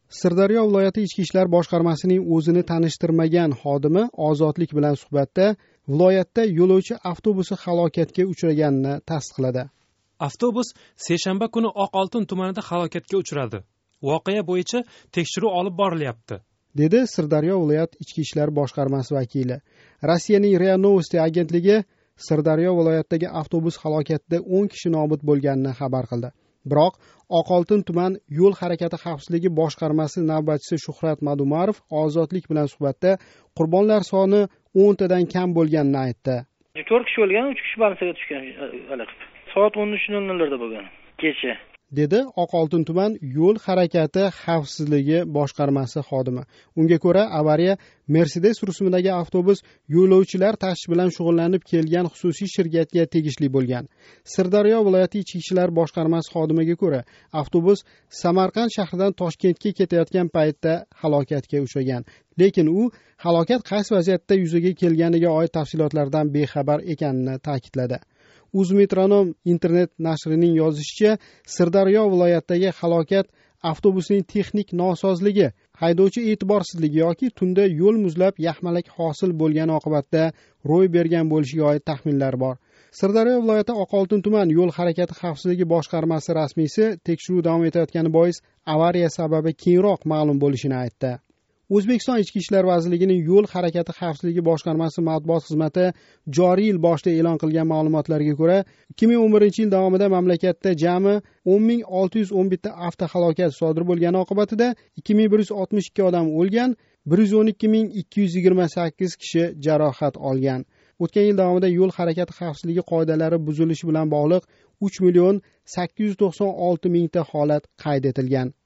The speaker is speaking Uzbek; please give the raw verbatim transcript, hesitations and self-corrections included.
Sirdaryo viloyati ichki ishlar boshqarmasining o'zini tanishtirmagan xodimi Ozodlik bilan suhbatda viloyatda yo'lovchi avtobusi halokatga uchraganini tasdiqladi. Avtobus seshanba kuni Oqoltin tumanida halokatga uchradi. Voqea bo'yicha tekshiruv olib borilyapti, dedi Sirdaryo viloyat ichki ishlar boshqarmasi vakili. Rossiyaning RIA Novosti agentligi Sirdaryo viloyatidagi avtobus halokatida o'n kishi nobud bo'lganini xabar qildi. Biroq Oqoltin tuman yo'l harakati xavfsizligi boshqarmasi navbatchisi Shuhrat Madumarov Ozodlik bilan suhbatda qurbonlar soni o'ntadan kam bo'lganini aytdi. to'rt kishi o'lgan, uch kishi больницаga tushgan. Soat o'n uch nol nollarda bo'lgan kecha, dedi Oqoltin tuman yo'l harakati xavfsizligi boshqarmasi xodimi. Unga ko'ra, avariya Mercedes rusumidagi avtobus yo'lovchilar tashish bilan shug'ullanib kelgan xususiy shirkatga tegishli bo'lgan. Sirdaryo viloyati ichki ishlar boshqarmasi xodimiga ko'ra, avtobus Samarqand shahridan Toshkentga ketayotgan paytda halokatga uchragan. Lekin u halokat qaysi vaziyatda yuzaga kelganiga oid tafsilotlardan bexabar ekanini ta'kidladi. Uzmetronom internet nashrining yozishicha, Sirdaryo viloyatidagi halokat avtobusning texnik nosozligi, haydovchi e'tiborsizligi yoki tunda yo'l muzlab yaxmalak hosil bo'lgani oqibatida ro'y bergan bo'lishiga oid taxminlar bor. Sirdaryo viloyati Oqoltin tuman yo'l harakati xavfsizligi boshqarmasi rasmiysi tekshiruv davom etayotgani bois avariya sababi keyinroq ma'lum bo'lishini aytdi. O'zbekiston Ichki ishlar vazirligining yo'l harakati xavfsizligi boshqarmasi matbuot xizmati joriy yil boshida e'lon qilgan ma'lumotlarga ko'ra, ikki ming o'n birinchi yil davomida mamlakatda jami o'n ming olti yuz o'n bitta avtohalokat sodir bo'lgani oqibatida ikki ming bir yuz oltmish ikki odam o'lgan, bir yuz o'n ikki ming ikki yuz yigirma sakkiz kishi jarohat olgan. O'tgan yil davomida yo'l harakati xavfsizligi qoidalari buzilishi bilan bog'liq uch million sakkiz yuz to'qson olti mingta holat qayd etilgan.